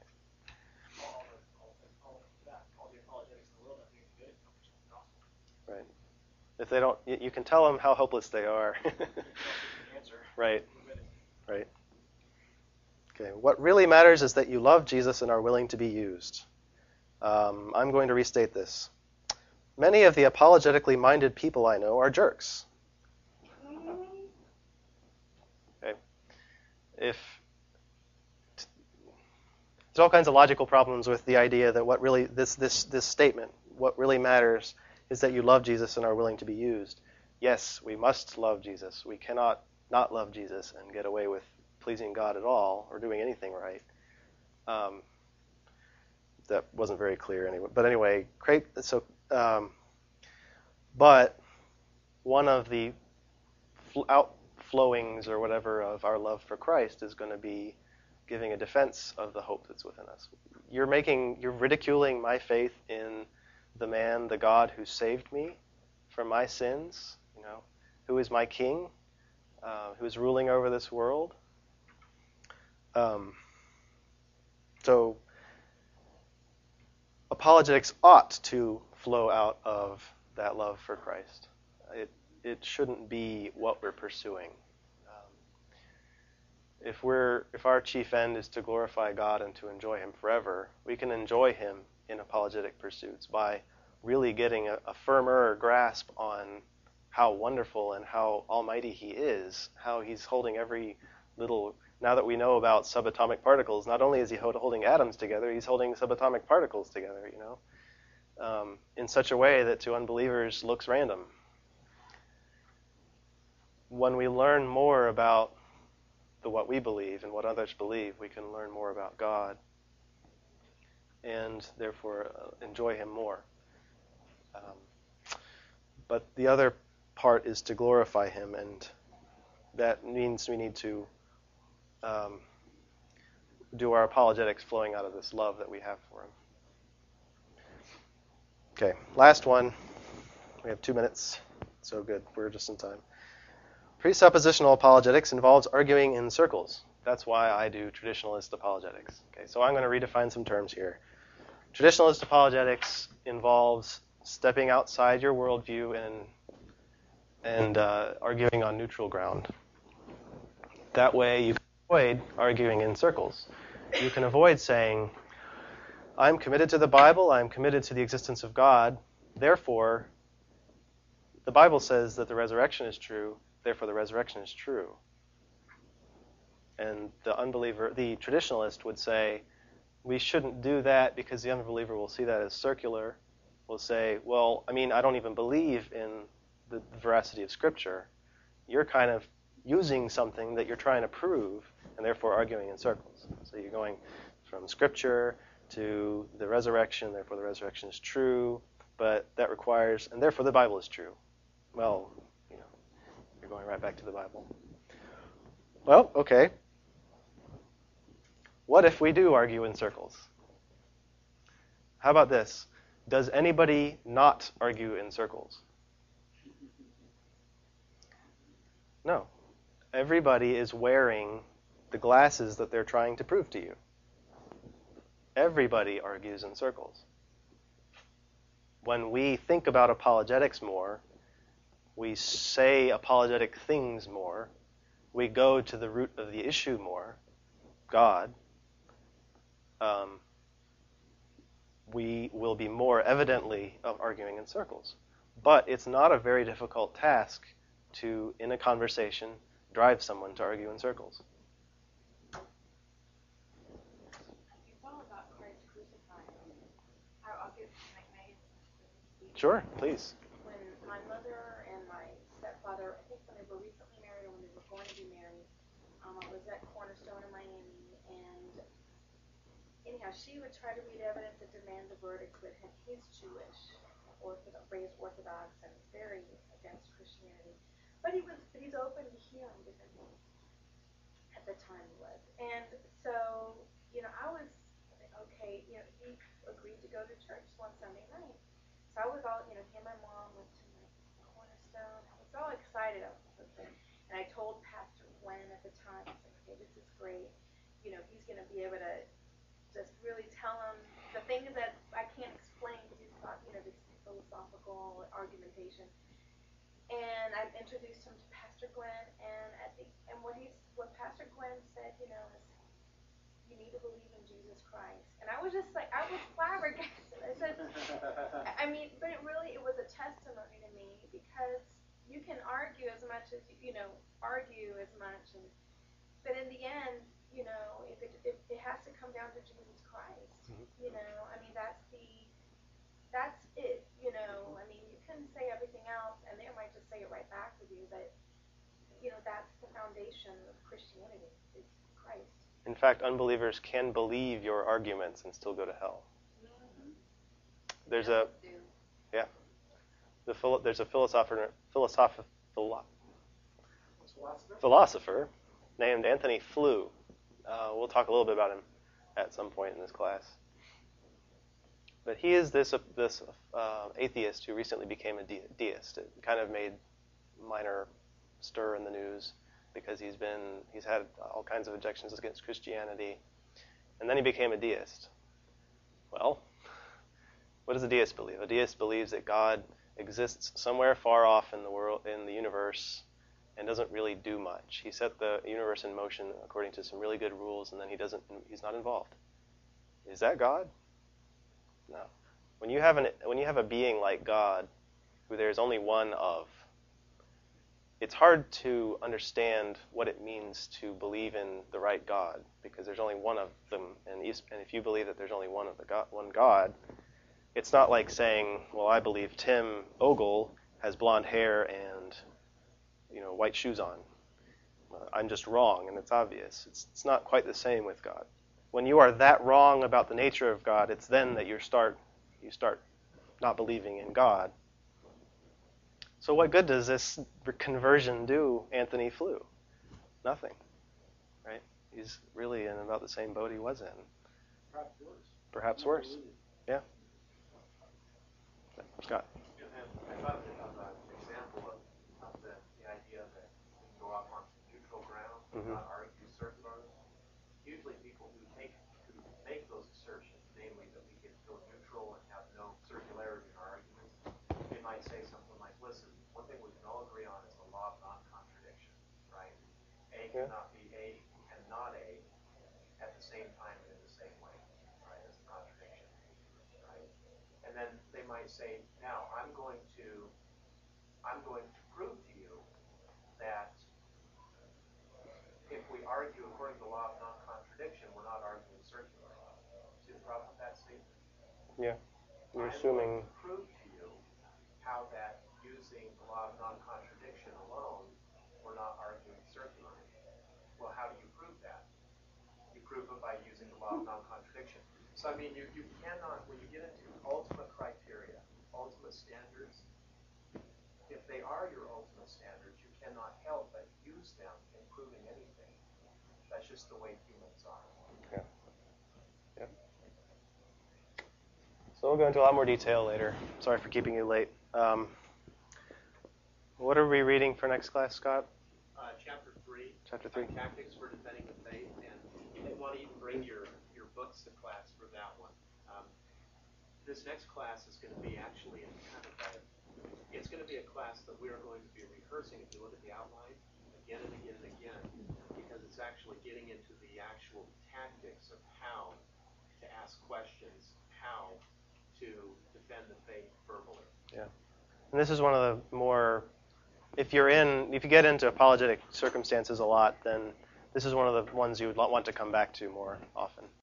All the apologetics in the world, I think it's good. Right. If they don't, you can tell them how hopeless they are. Right. Right. Okay. What really matters is that you love Jesus and are willing to be used. I'm going to restate this. Many of the apologetically minded people I know are jerks. Okay. There's all kinds of logical problems with the idea that what really this statement, what really matters is that you love Jesus and are willing to be used. Yes, we must love Jesus. We cannot not love Jesus and get away with pleasing God at all or doing anything right. That wasn't very clear anyway. But anyway, but one of the outflowings or whatever of our love for Christ is going to be giving a defense of the hope that's within us. You're ridiculing my faith in the man, the God who saved me from my sins, who is my king, who is ruling over this world. So apologetics ought to flow out of that love for Christ. It shouldn't be what we're pursuing. If our chief end is to glorify God and to enjoy Him forever, we can enjoy Him in apologetic pursuits by really getting a firmer grasp on how wonderful and how almighty He is, how He's holding every little. Now that we know about subatomic particles, not only is He holding atoms together, He's holding subatomic particles together, in such a way that to unbelievers looks random. When we learn more about what we believe and what others believe, we can learn more about God and therefore enjoy Him more. But the other part is to glorify Him, and that means we need to do our apologetics flowing out of this love that we have for Him. Okay, last one. We have 2 minutes. So good. We're just in time. Presuppositional apologetics involves arguing in circles. That's why I do traditionalist apologetics. Okay, so I'm going to redefine some terms here. Traditionalist apologetics involves stepping outside your worldview and arguing on neutral ground. That way you can avoid arguing in circles. You can avoid saying, I'm committed to the Bible, I'm committed to the existence of God, therefore the Bible says that the resurrection is true, therefore the resurrection is true. And the traditionalist would say, we shouldn't do that because the unbeliever will see that as circular. Will say, well, I don't even believe in the veracity of Scripture. You're kind of using something that you're trying to prove, and therefore arguing in circles. So you're going from Scripture to the resurrection, therefore the resurrection is true, but that requires, and therefore the Bible is true. Well, you're going right back to the Bible. Well, okay. What if we do argue in circles? How about this? Does anybody not argue in circles? No. Everybody is wearing the glasses that they're trying to prove to you. Everybody argues in circles. When we think about apologetics more, we say apologetic things more, we go to the root of the issue more, God, we will be more evidently arguing in circles. But it's not a very difficult task to, in a conversation, drive someone to argue in circles. It's all about Christ crucified. I'll give Sure, please. When my mother and my stepfather, I think when they were recently married or when they were going to be married, I was at Cornerstone in Miami, and anyhow, she would try to read evidence and demand the verdict, but he's Jewish, raised Orthodox, and very against Christianity. But he's open to hearing different things. At the time he was. And so, I was, okay, he agreed to go to church one Sunday night. So I was all, he and my mom went to my Cornerstone. I was all excited. And I told Pastor Gwen at the time, I said, okay, this is great. He's going to be able to just really tell him the things that I can't explain because he's got, this philosophical argumentation. And I introduced him to Pastor Gwen, and what Pastor Gwen said, is you need to believe in Jesus Christ. And I was just like, I was flabbergasted. I said, but it was a testimony to me, because you can argue as much as but in the end, if it has to come down to Jesus Christ, that's it, you can say everything else, and they might just say it right back with you, but, that's the foundation of Christianity, is Christ. In fact, unbelievers can believe your arguments and still go to hell. Mm-hmm. There's a philosopher named Anthony Flew. We'll talk a little bit about him at some point in this class. But he is this atheist who recently became a deist. It kind of made minor stir in the news because he's had all kinds of objections against Christianity, and then he became a deist. Well, what does a deist believe? A deist believes that God exists somewhere far off in the world, in the universe, and doesn't really do much. He set the universe in motion according to some really good rules, and then he's not involved. Is that God? No. When you have a being like God, who there's only one of, it's hard to understand what it means to believe in the right God, because there's only one of them, and if you believe that there's only one God, it's not like saying, well, I believe Tim Ogle has blonde hair and white shoes on. I'm just wrong, and it's obvious. It's not quite the same with God. When you are that wrong about the nature of God, it's then that you start not believing in God. So what good does this conversion do Anthony Flew? Nothing, right? He's really in about the same boat he was in. Perhaps worse. Yeah. Scott. I thought of an example of the idea that we can go off on neutral ground and not argue certain arguments. Usually people who make those assertions, namely that we can go neutral and have no circularity in our arguments, they might say something like, listen, one thing we can all agree on is the law of non-contradiction, right? A cannot be A and not A at the same time and in the same way, right? That's a contradiction, right? And then they might say, now I'm going to prove to you that if we argue according to the law of non-contradiction, we're not arguing circularly. See the problem with that statement? Yeah. You're I'm assuming. going to prove to you how that using the law of non-contradiction alone, we're not arguing circularly. Well, how do you prove that? You prove it by using the law of non-contradiction. So, you cannot, when you get into ultimate criteria, ultimate standards, if they are your ultimate standards, you cannot help but use them in proving anything. That's just the way humans are. Yeah. Yeah. So we'll go into a lot more detail later. Sorry for keeping you late. What are we reading for next class, Scott? Chapter 3. Chapter 3. Tactics for Defending the Faith. And you may want to even bring your books to class for that one. This next class is going to be actually it's going to be a class that we are going to be rehearsing, if you look at the outline, again and again and again, because it's actually getting into the actual tactics of how to ask questions, how to defend the faith verbally. Yeah. And this is one of the more, if you get into apologetic circumstances a lot, then this is one of the ones you would want to come back to more often.